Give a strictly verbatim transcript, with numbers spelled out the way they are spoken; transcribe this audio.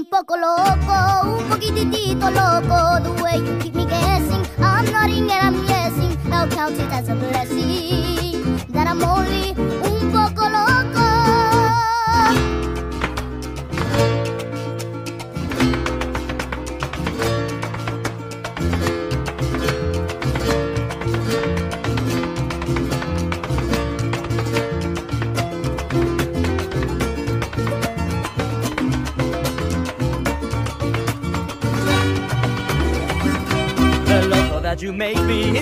poco loco, un poquitito loco. The way you keep me guessing, I'm nodding and I'm yesing. I'll count it as a blessing that I'm only un poco loco. That you made me